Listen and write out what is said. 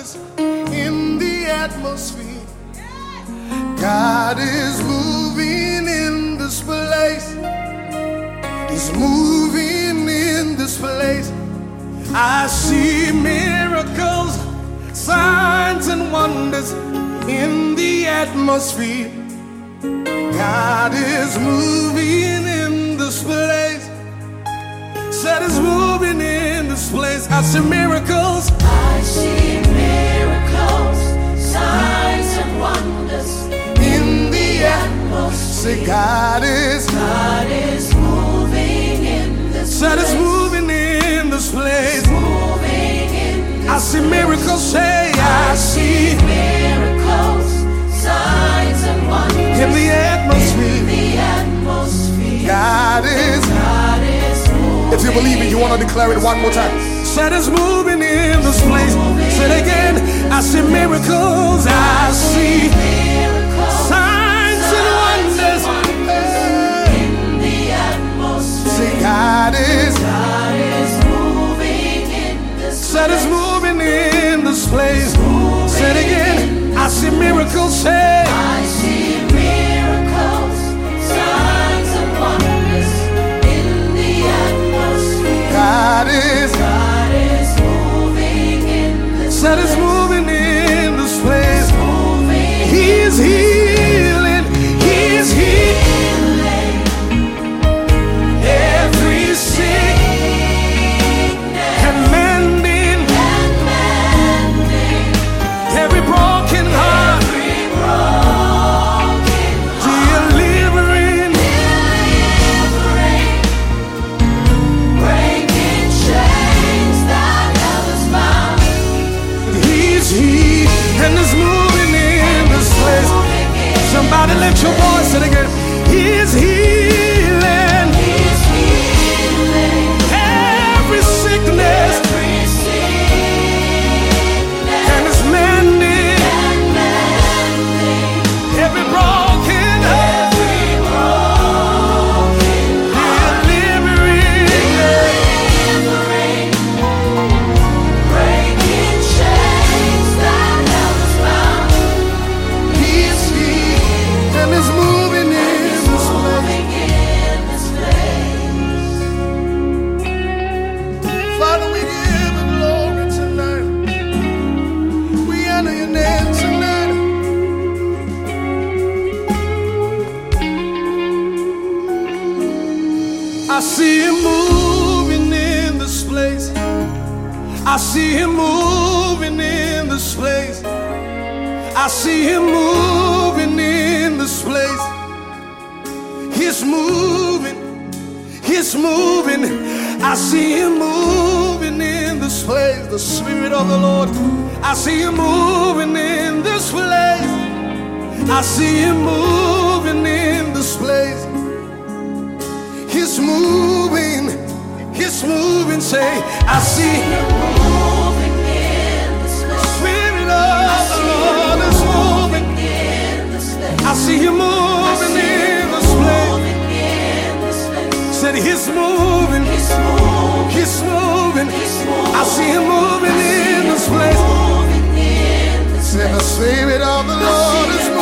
wonders in the atmosphere. God is moving in this place. He's moving in this place. I see miracles, signs and wonders in the atmosphere. God is moving in this place. Said He's moving in this place. I see miracles. I see miracles, signs and wonders In the atmosphere. say God is moving in this said place. it's moving in this place. Moving in this I see miracles, say I see miracles, signs and wonders in the atmosphere. in the atmosphere. God is moving. if you believe it, you want to declare it one more time. Said it's moving in this place. Say it again. I see miracles. I see miracles, signs and wonders in the atmosphere. say God is Moving in this said it's moving in this place. Say it again. I see miracles. Say I see miracles, signs and wonders in the atmosphere. God is moving in this said it's moving in this place. moving. He's healing. He's healing every sick and mending every broken heart. Delivering Breaking chains that held us bound. He's here and is moving in this place. Somebody lift your voice and again. He's healing He's healing every sickness every sickness and is mending and mending every broken heart. every broken Delivering breaking chains that held us bound. He's here and is moving in this place. Moving in this place. Father, we give you glory tonight. We honor your name tonight. I see him moving in this place. I see him moving in this place. I see him moving in this place. He's moving. He's moving. I see him moving in this place. The Spirit of the Lord. I see him moving in this place. I see him moving in this place. He's moving. He's moving. Say, I see him. Moving in this place. Spirit of the Lord is moving. In this place. I see him moving in this place. Moving in this place. Said he's moving. He's moving. He's moving. He's moving. I see him moving in this place. Moving in this Said the place. Spirit of the Lord is moving.